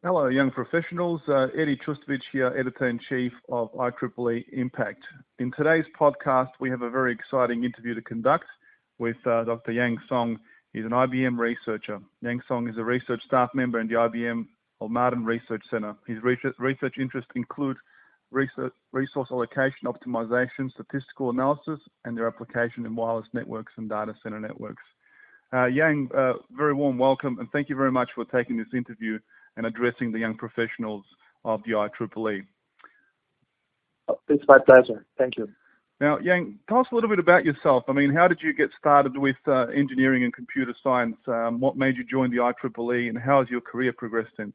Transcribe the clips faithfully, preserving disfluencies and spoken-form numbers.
Hello, young professionals. Uh, Eddie Trustovich here, Editor-in-Chief of I triple E Impact. In today's podcast, we have a very exciting interview to conduct with uh, Doctor Yang Song. He's an I B M researcher. Yang Song is a research staff member in the I B M Almaden Research Center. His research, research interests include research, resource allocation, optimization, statistical analysis, and their application in wireless networks and data center networks. Uh, Yang, uh, very warm welcome, and thank you very much for taking this interview and addressing the young professionals of the I triple E. It's my pleasure. Thank you. Now, Yang, tell us a little bit about yourself. I mean, how did you get started with uh, engineering and computer science? Um, what made you join the I triple E, and how has your career progressed since?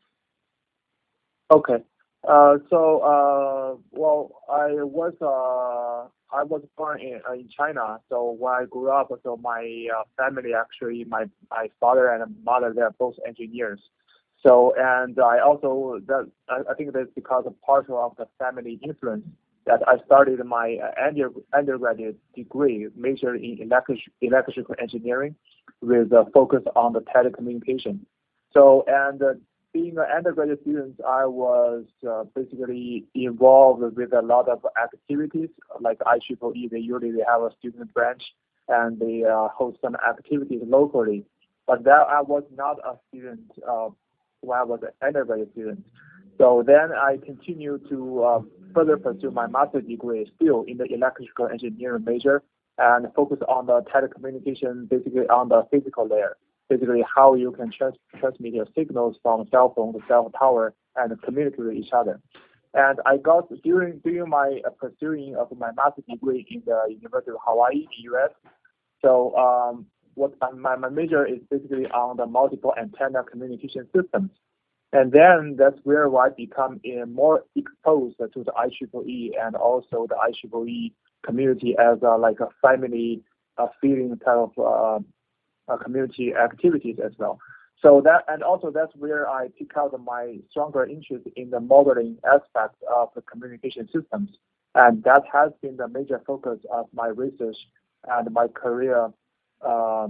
Okay. Uh, so, uh, well, I was uh, I was born in, uh, in China. So when I grew up, so my uh, family actually, my my father and mother, they're both engineers. So, and I also, that I, I think that's because of part of the family influence that I started my uh, under, undergraduate degree, major in electric, electrical engineering with a focus on the telecommunication. So, and uh, being an undergraduate student, I was uh, basically involved with a lot of activities, like I triple E, they usually they have a student branch and they uh, host some activities locally. But that I was not a student uh, when I was an undergraduate student. So then I continued to uh, further pursue my master's degree still in the electrical engineering major and focus on the telecommunication, basically on the physical layer, basically how you can trans- transmit your signals from cell phone to cell tower and communicate with each other. And I got, during, during my uh, pursuing of my master's degree in the University of Hawaii in U S, so um, what my, my major is basically on the multiple antenna communication systems. And then that's where I become uh, more exposed to the I triple E and also the I triple E community as a, like a family uh, feeling type of uh, uh, community activities as well. So that, and also that's where I pick out my stronger interest in the modeling aspect of the communication systems. And that has been the major focus of my research and my career uh,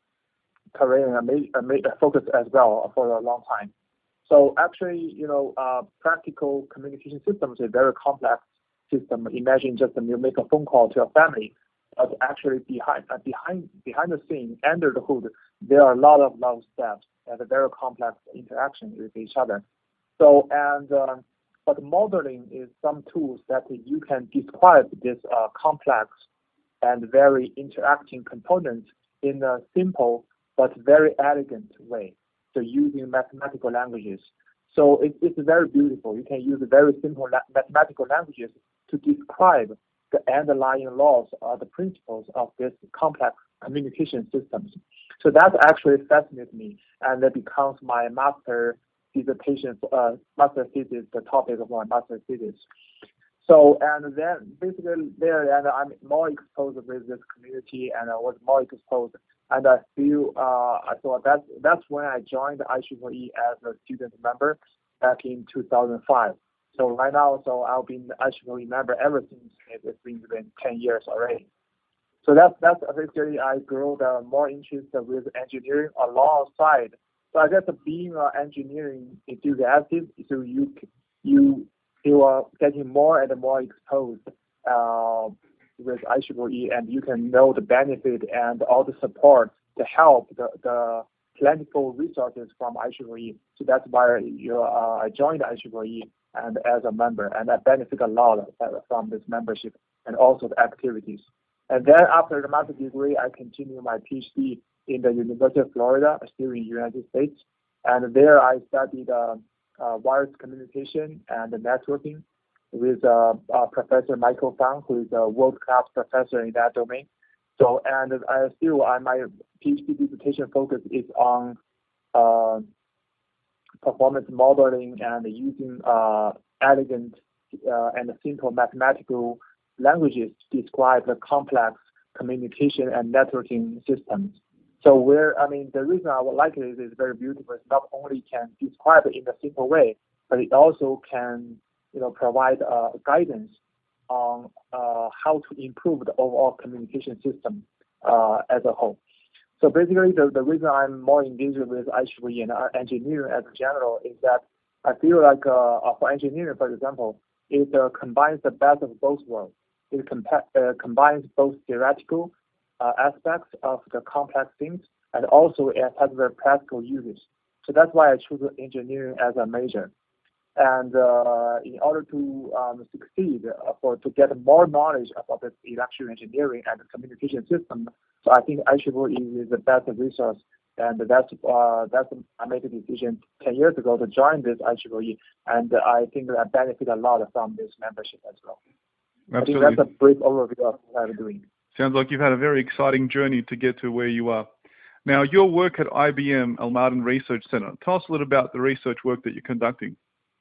career and ma- ma- focus as well for a long time. So actually, you know, uh, practical communication systems is a very complex system. Imagine just you make a phone call to a family, but actually behind uh, behind behind the scene, under the hood, there are a lot of lot of steps and a very complex interaction with each other. So and uh, but modeling is some tools that you can describe this uh, complex and very interacting components in a simple but very elegant way. So using mathematical languages. So it, it's very beautiful. You can use very simple la- mathematical languages to describe the underlying laws or the principles of this complex communication systems. So that actually fascinates me, and that becomes my master dissertation, uh, master thesis, the topic of my master thesis. So, and then basically there, and I'm more exposed with this community, and I was more exposed, and I feel, uh, I thought that's, that's when I joined I triple E as a student member back in two thousand five. So right now, so I've been I triple E member ever since. It's been been ten years already. So that's, that's basically I grew the more interest with engineering alongside. So I guess being an engineering enthusiast, so you, you, you are getting more and more exposed uh, with I triple E, and you can know the benefit and all the support to help the, the plentiful resources from I triple E. So that's why you, uh, I joined I triple E and as a member, and I benefit a lot from this membership and also the activities. And then after the master's degree, I continue my PhD in the University of Florida, still in the United States. And there I studied uh, uh, wireless communication and networking with uh, uh, Professor Michael Fang, who is a world-class professor in that domain. So, and I still, uh, my PhD dissertation focus is on uh, performance modeling and using uh, elegant uh, and simple mathematical languages to describe the complex communication and networking systems. So where, I mean, the reason I would like it is it's very beautiful. It not only can describe it in a simple way, but it also can, you know, provide uh, guidance on uh, how to improve the overall communication system uh, as a whole. So basically, the, the reason I'm more engaged with I triple E and engineering as a general is that I feel like uh, uh, for engineering, for example, it uh, combines the best of both worlds. It compa- uh, combines both theoretical uh, aspects of the complex things and also it has very practical uses. So that's why I choose engineering as a major. And uh, in order to um, succeed, uh, for to get more knowledge about the electrical engineering and the communication system, so I think I E E is the best resource. And that's uh, that's I made a decision ten years ago to join this I E E, and I think I benefit a lot from this membership as well. Absolutely. I think that's a brief overview of what I'm doing. Sounds like you've had a very exciting journey to get to where you are. Now, your work at I B M Al-Ma'aden Research Center. Tell us a little about the research work that you're conducting.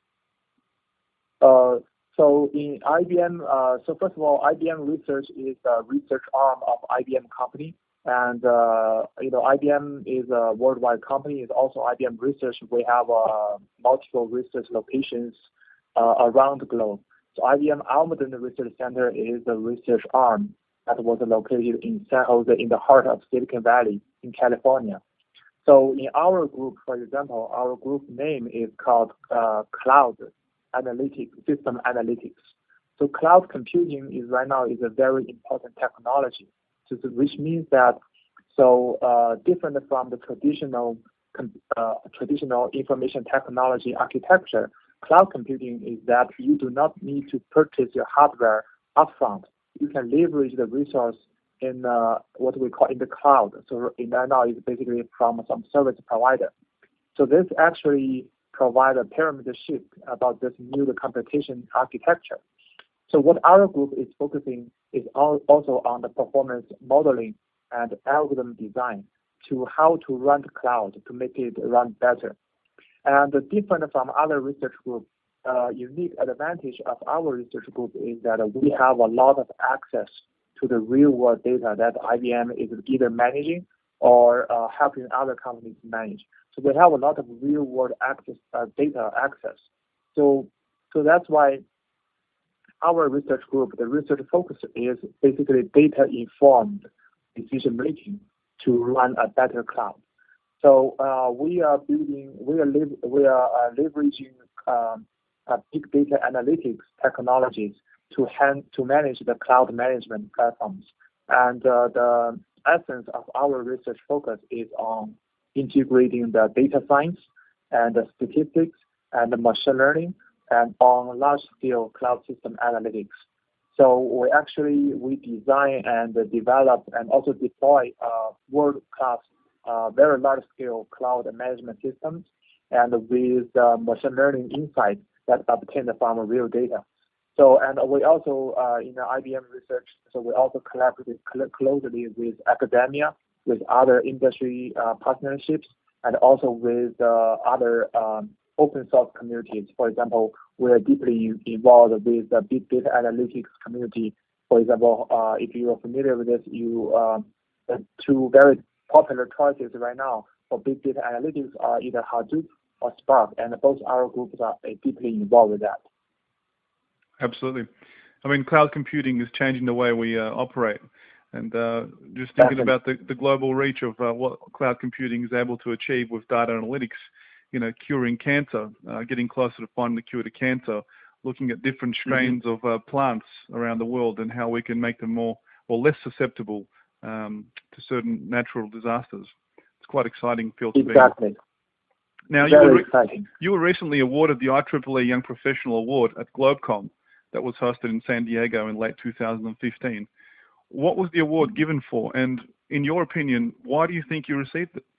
Uh, so in I B M, uh, so first of all, I B M Research is a research arm of I B M company. And, uh, you know, I B M is a worldwide company. It's also I B M Research. We have uh, multiple research locations uh, around the globe. So I B M Al-Ma'aden Research Center is a research arm that was located in San Jose, in the heart of Silicon Valley in California. So in our group, for example, our group name is called uh, Cloud Analytics, System Analytics. So cloud computing is right now is a very important technology. So, which means that so uh, different from the traditional uh, traditional information technology architecture, cloud computing is that you do not need to purchase your hardware upfront. You can leverage the resource in uh, what we call in the cloud. So in right now it's basically from some service provider. So this actually provides a parameter shift about this new computation architecture. So what our group is focusing is also on the performance modeling and algorithm design to how to run the cloud to make it run better. And different from other research groups, uh, unique advantage of our research group is that we have a lot of access to the real world data that I B M is either managing or uh, helping other companies manage. So we have a lot of real world access, uh, data access. So, so that's why our research group, the research focus is basically data-informed decision making to run a better cloud. So uh, we are building, we are live, we are uh, leveraging um, uh, big data analytics technologies to hand, to manage the cloud management platforms. And uh, the essence of our research focus is on integrating the data science and the statistics and the machine learning and on large-scale cloud system analytics. So we actually, we design and develop and also deploy uh, world-class, uh, very large-scale cloud management systems and with uh, machine learning insights that obtained from real data. So, and we also, uh, in the I B M research, so we also collaborate closely with academia, with other industry uh, partnerships, and also with uh, other um, open source communities. For example, we are deeply involved with the big data analytics community. For example, uh, if you are familiar with this, you uh, the two very popular choices right now for big data analytics are either Hadoop or Spark, and both our groups are deeply involved with that. Absolutely. I mean, cloud computing is changing the way we uh, operate. And uh, just thinking Definitely. about the, the global reach of uh, what cloud computing is able to achieve with data analytics, you know, curing cancer, uh, getting closer to finding the cure to cancer, looking at different strains mm-hmm. of uh, plants around the world and how we can make them more or less susceptible um, to certain natural disasters. It's quite exciting field to be in. Exactly. Now, Very you were, exciting. you were recently awarded the I triple E Young Professional Award at GlobeCom that was hosted in San Diego in late two thousand fifteen. What was the award given for? And in your opinion, why do you think you received it?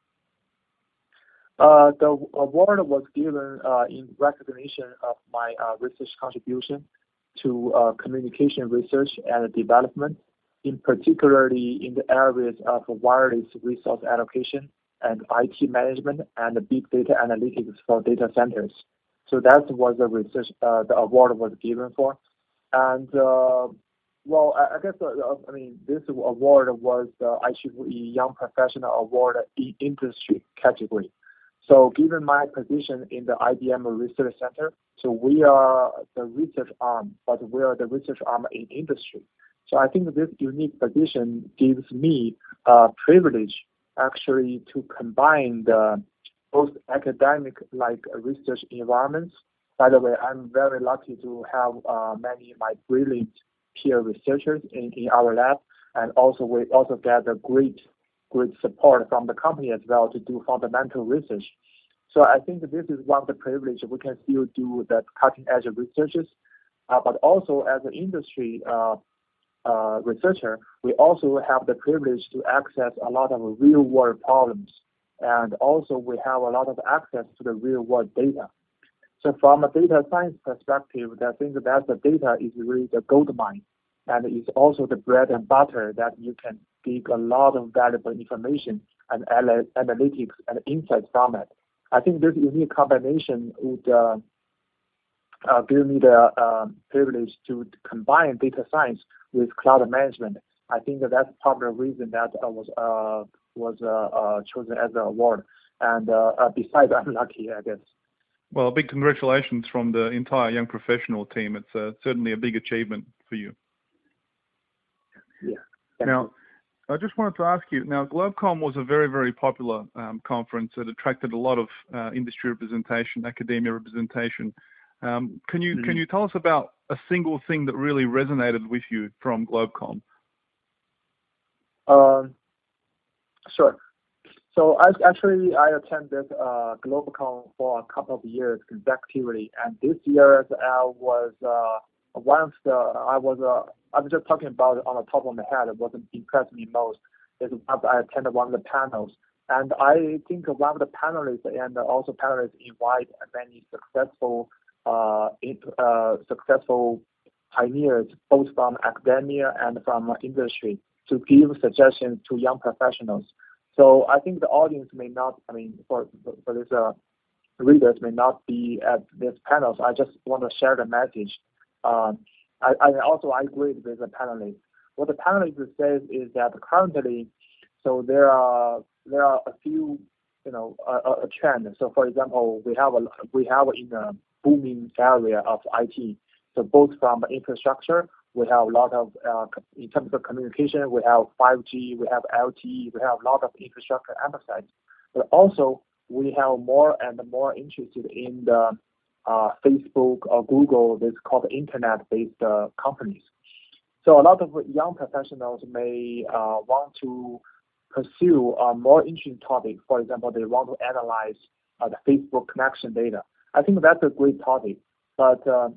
Uh, the award was given uh, in recognition of my uh, research contribution to uh, communication research and development, in particularly in the areas of wireless resource allocation and I T management and big data analytics for data centers. So that was the research uh, the award was given for. And uh, well, I, I guess uh, I mean this award was the I triple E Young Professional Award in industry category. So given my position in the I B M Research Center, so we are the research arm, but we are the research arm in industry. So I think this unique position gives me a privilege actually to combine the both academic-like research environments. By the way, I'm very lucky to have uh, many of my brilliant peer researchers in, in our lab, and also we also get a great, great support from the company as well to do fundamental research. So I think this is one of the privileges. We can still do the cutting-edge researches, uh, but also as an industry uh, uh, researcher, we also have the privilege to access a lot of real-world problems, and also we have a lot of access to the real-world data. So from a data science perspective, I think that the data is really the gold mine, and it's also the bread and butter that you can dig a lot of valuable information and analytics and insights from it. I think this unique combination would uh, uh, give me the uh, privilege to combine data science with cloud management. I think that that's part of the reason that I was uh, was uh, uh, chosen as an award. And uh, uh, besides, I'm lucky, I guess. Well, big congratulations from the entire Young Professional team. It's uh, certainly a big achievement for you. Yeah. Now, you. I just wanted to ask you, now GlobeCom was a very, very popular um, conference. It attracted a lot of uh, industry representation, academia representation. Um, can you mm-hmm. can you tell us about a single thing that really resonated with you from GlobeCom? Um, sure. So I, actually, I attended uh, GlobeCom for a couple of years consecutively, and this year I was uh, one of the I was uh, I'm just talking about it on the top of my head. What impressed me most is that I attended one of the panels, and I think one of the panelists and also panelists invite many successful uh, in, uh, successful pioneers, both from academia and from industry, to give suggestions to young professionals. So I think the audience may not, I mean, for for this uh, readers may not be at this panel. So I just want to share the message. Um, I, I also I agree with the panelists. What the panelists says is that currently, so there are there are a few, you know, a, a trend. So for example, we have a we have in a booming area of I T. So both from infrastructure, we have a lot of, uh, in terms of communication, we have five G, we have L T E, we have a lot of infrastructure emphasis. But also, we have more and more interested in the uh, Facebook or Google, this called internet-based uh, companies. So a lot of young professionals may uh, want to pursue a more interesting topic. For example, they want to analyze uh, the Facebook connection data. I think that's a great topic, but uh,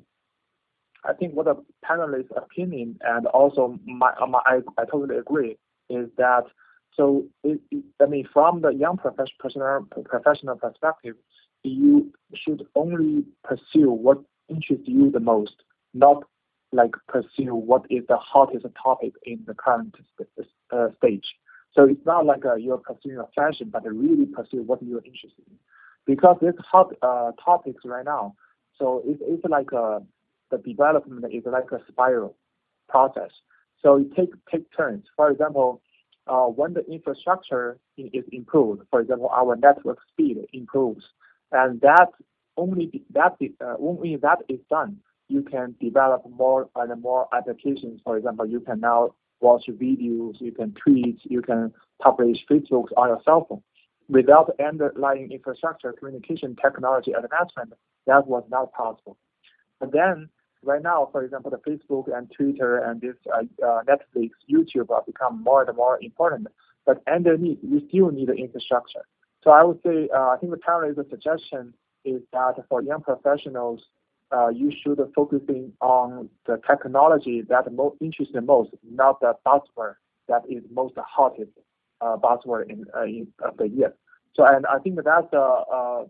I think what the panelists' opinion and also my, my I, I totally agree is that so it, it, I mean from the young professional professional perspective, you should only pursue what interests you the most, not like pursue what is the hottest topic in the current uh, stage. So it's not like uh, you're pursuing a fashion, but really pursue what you're interested in, because there's hot uh, topics right now. So it's it's like a the development is like a spiral process. So it take take turns. For example, uh, when the infrastructure is improved, for example, our network speed improves, and that only be, that uh, only that is done, you can develop more and more applications. For example, you can now watch videos, you can tweet, you can publish Facebooks on your cell phone. Without underlying infrastructure, communication technology advancement, that was not possible. But then, right now, for example, the Facebook and Twitter and this uh, uh, Netflix, YouTube are become more and more important. But underneath, you still need the infrastructure. So I would say, uh, I think the panelist suggestion is that for young professionals, uh, you should focusing on the technology that most interests the most, not the buzzword that is most hottest uh, buzzword in, uh, in of the year. So, and I think that's uh, uh,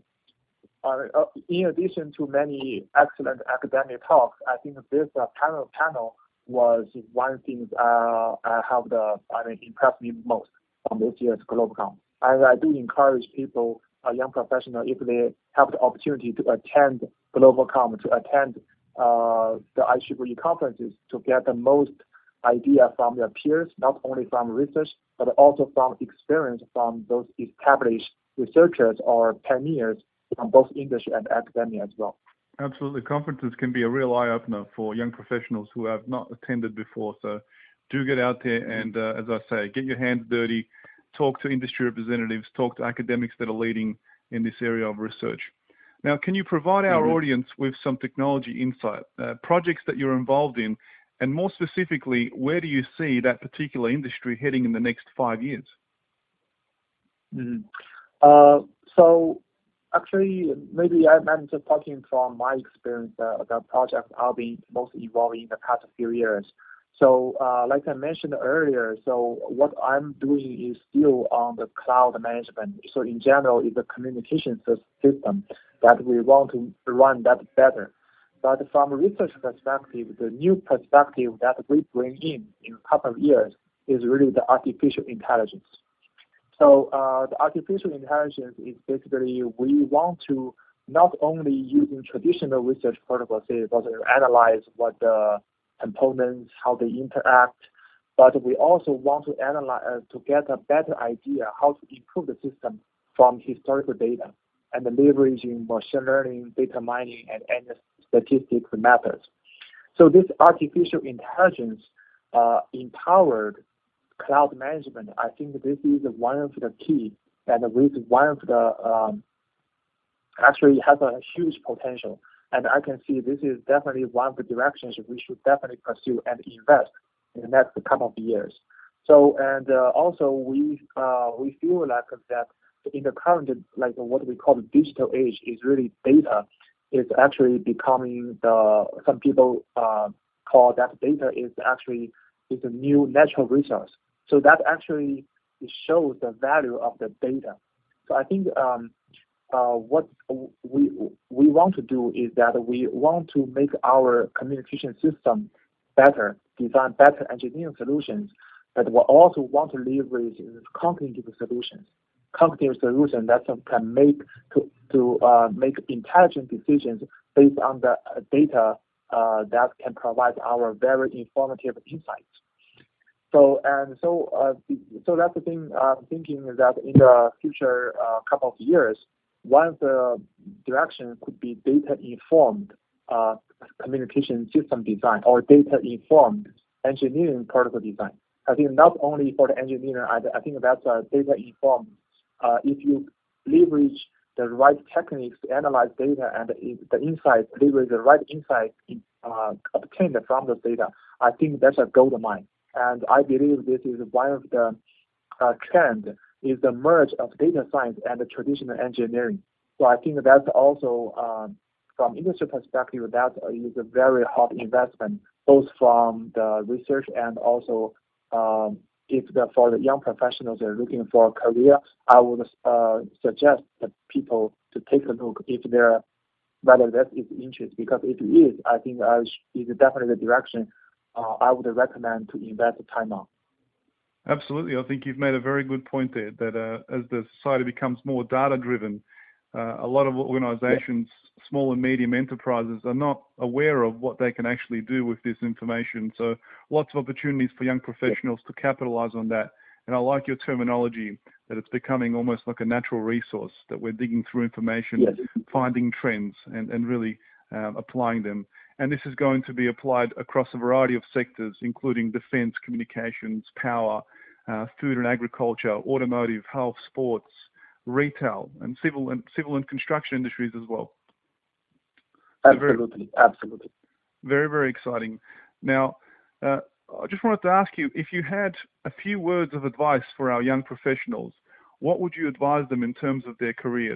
uh, in addition to many excellent academic talks, I think this uh, panel panel was one thing uh, I have the I mean impressed me most from this year's GlobeCom. And I do encourage people, uh, young professionals, if they have the opportunity to attend GlobeCom, to attend uh, the I triple E conferences, to get the most idea from their peers, not only from research, but also from experience from those established researchers or pioneers from both industry and academia as well. Absolutely. Conferences can be a real eye-opener for young professionals who have not attended before. So do get out there and, uh, as I say, get your hands dirty, talk to industry representatives, talk to academics that are leading in this area of research. Now, can you provide our Mm-hmm. audience with some technology insight, uh, projects that you're involved in, and more specifically, where do you see that particular industry heading in the next five years? Mm-hmm. Uh, so actually, maybe I'm, I'm just talking from my experience, uh, the project I've been most involved in the past few years. So uh, like I mentioned earlier, so what I'm doing is still on the cloud management. So in general, it's a communication system that we want to run that better. But from a research perspective, the new perspective that we bring in in a couple of years is really the artificial intelligence. So uh, the artificial intelligence is basically we want to not only using traditional research protocols, say, but analyze what the components, how they interact, but we also want to analyze uh, to get a better idea how to improve the system from historical data and leveraging machine learning, data mining, and, and statistics methods. So this artificial intelligence uh, empowered cloud management, I think this is one of the key and this is one of the um, actually has a huge potential. And I can see this is definitely one of the directions we should definitely pursue and invest in the next couple of years. So, and uh, also we uh, we feel like that in the current, like what we call the digital age, is really data is actually becoming the, some people uh, call that data is actually is a new natural resource. So that actually shows the value of the data. So I think um, uh, what we we want to do is that we want to make our communication system better, design better engineering solutions, but we also want to leverage cognitive solutions, cognitive solutions that can make to to uh, make intelligent decisions based on the data uh, that can provide our very informative insights. So and so uh, so that's the thing. I'm thinking that in the future uh, couple of years, one of the direction could be data informed uh, communication system design or data informed engineering protocol design. I think not only for the engineer, I, I think that's uh, data informed. Uh, if you leverage the right techniques to analyze data and the, the insights, leverage the right insights uh, obtained from the data, I think that's a gold mine. And I believe this is one of the uh, trend is the merge of data science and the traditional engineering. So I think that's also um, from industry perspective, that is a very hot investment, both from the research and also um, if the, for the young professionals are looking for a career, I would uh, suggest the people to take a look if they're whether that is interest, because if it is, I think uh, is definitely the direction uh, I would recommend to invest time on. Absolutely. I think you've made a very good point there, that uh, as the society becomes more data-driven, uh, a lot of organizations, yeah. small and medium enterprises, are not aware of what they can actually do with this information. So lots of opportunities for young professionals yeah. to capitalize on that. And I like your terminology, that it's becoming almost like a natural resource, that we're digging through information, yes. finding trends, and, and really um, applying them. And this is going to be applied across a variety of sectors, including defense, communications, power, uh, food and agriculture, automotive, health, sports, retail, and civil and civil and construction industries as well. Absolutely, so very, absolutely. Very, very exciting. Now, uh, I just wanted to ask you, if you had a few words of advice for our young professionals, what would you advise them in terms of their careers?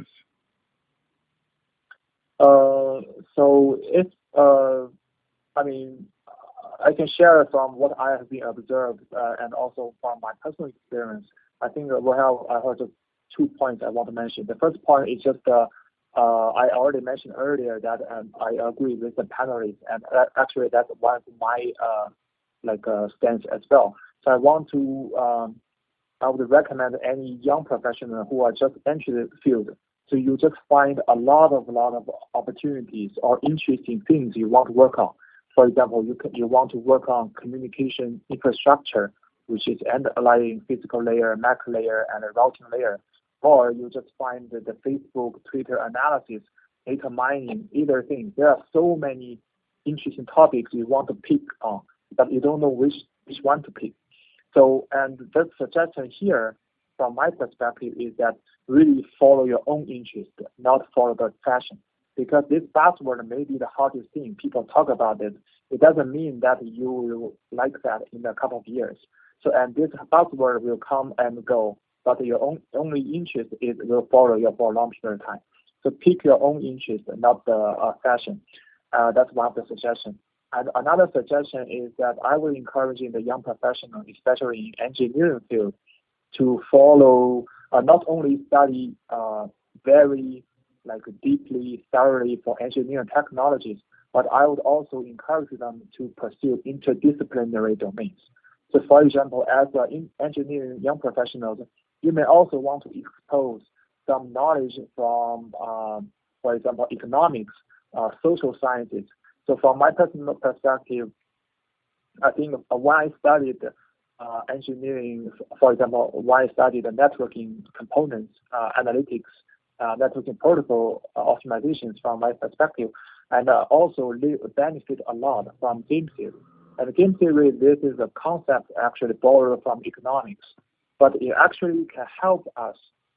Uh, so if uh, I mean, I can share from what I have been observed uh, and also from my personal experience. I think we have I heard two points I want to mention. The first point is just uh, uh, I already mentioned earlier that um, I agree with the panelists, and uh, actually that's one of my uh, like uh, stance as well. So I want to um, I would recommend any young professional who are just entering the field. So you just find a lot of lot of opportunities or interesting things you want to work on. For example, you can, you want to work on communication infrastructure, which is underlying physical layer, macro layer, and a routing layer. Or you just find the, the Facebook, Twitter analysis, data mining, either thing. There are so many interesting topics you want to pick on, but you don't know which, which one to pick. So, and the suggestion here, from my perspective, is that really follow your own interest, not follow the fashion. Because this buzzword may be the hardest thing. People talk about it. It doesn't mean that you will like that in a couple of years. So, and this buzzword will come and go, but your own only interest is will follow you for a long period of time. So pick your own interest, not the uh, fashion. Uh, that's one of the suggestions. And another suggestion is that I will encourage the young professionals, especially in engineering field, to follow, uh, not only study uh, very like deeply, thoroughly for engineering technologies, but I would also encourage them to pursue interdisciplinary domains. So for example, as an engineering young professionals, you may also want to expose some knowledge from, um, for example, economics, uh, social sciences. So from my personal perspective, I think when I studied uh, engineering, for example, when I studied the networking components, uh, analytics, uh, networking protocol uh, optimizations from my perspective, and uh, also benefit a lot from game theory. And game theory, this is a concept actually borrowed from economics, but it actually can help us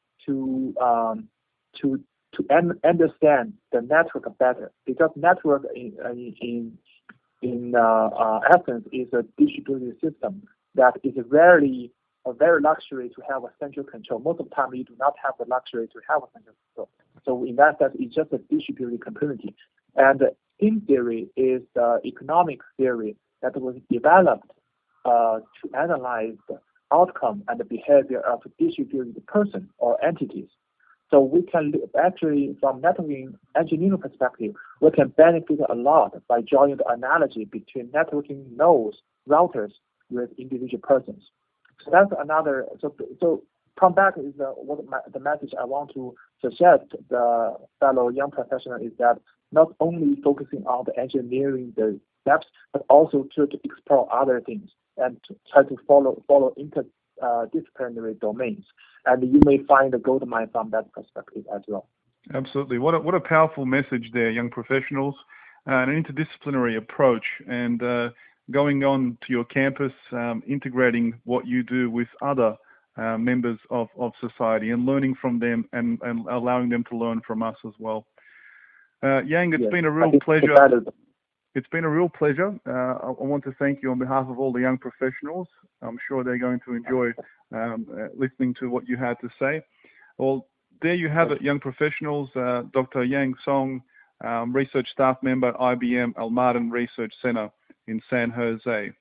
to um, to to un- understand the network better, because network in in in uh, uh, essence is a distributed system that is rarely a very luxury to have a central control. Most of the time, you do not have the luxury to have a central control. So in that sense, it's just a distributed community. And game theory is the economic theory that was developed uh, to analyze the outcome and the behavior of a distributed person or entities. So we can actually, from networking engineering perspective, we can benefit a lot by drawing the analogy between networking nodes, routers with individual persons. So that's another. So so come back is the, what my, the message I want to suggest the fellow young professional is that not only focusing on the engineering the steps, but also to, to explore other things and to try to follow follow interdisciplinary uh, domains. And you may find a gold mine from that perspective as well. Absolutely. What a, what a powerful message there, young professionals, uh, an interdisciplinary approach, and uh, going on to your campus, um, integrating what you do with other uh, members of, of society and learning from them and, and allowing them to learn from us as well. Uh, Yang, it's yes, been a real pleasure. It's been a real pleasure. Uh, I, I want to thank you on behalf of all the young professionals. I'm sure they're going to enjoy um, uh, listening to what you had to say. Well, there you have it, young professionals. Uh, Doctor Yang Song, um, research staff member, I B M Al Martin Research Center in San Jose.